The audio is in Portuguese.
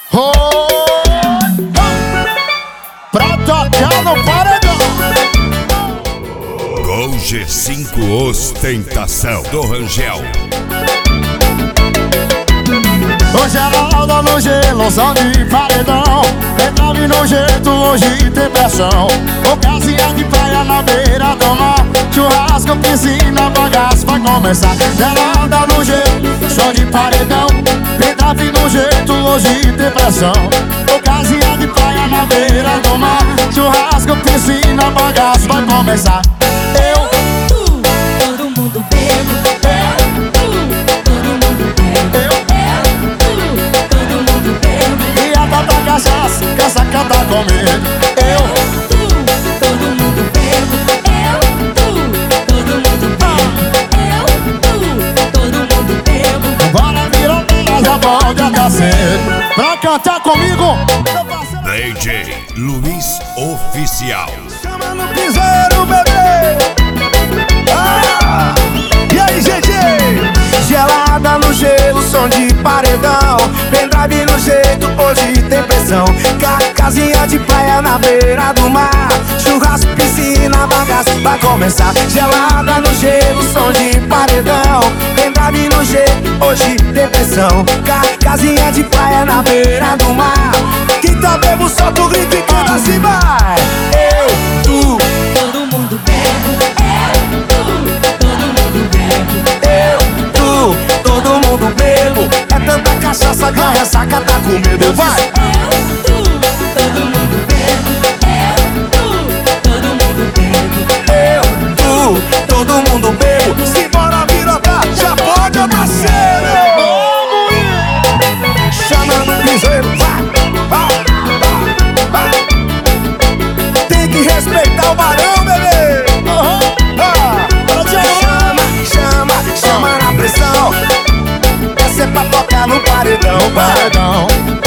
Oh, pra tocar no paredão. Gol G5 Ostentação do Rangel. Hoje ela anda no gelo, som de paredão. Entrave no jeito, hoje tem pressão. Ocasião de praia na beira do mar. Churrasco, piscina, bagaço vai começar. Ela anda no gelo, som de paredão. Entrave no jeito, hoje tem pressão. Ocasião de praia na beira do mar. Churrasco, piscina, bagaço vai começar. Todo mundo bebo. Cachaça, quer sacatar comigo? Todo mundo bebo. Todo mundo bebo. Todo mundo bebo. Bora virar bela, já pode até cedo. Pra cantar comigo, DJ Luiz Oficial. chama no piseiro, bebê. E aí, gente? Gelada no gelo, som de paredão. Pendrive no jeito, hoje tem pressão. Casinha de praia na beira do mar. Churrasco, piscina, bagaço vai começar. Gelada no gelo, som de paredão. Pendrive no jeito, hoje tem pressão. Casinha de praia na beira do mar. Quem tá bebo, solta o grito e canta assim, vai. Eu, tu, Todo mundo bebo. Todo mundo bebo. todo mundo bebo. É tanta cachaça que a ressaca tá com medo. Vai! Todo mundo bebo. Todo mundo bebo. Todo mundo bebo. Simbora virotar, já pode nascer. Chama no piseiro, vai. Tem que respeitar o barão, bebê. Chama na pressão. Essa é pra tocar no paredão. Paredão.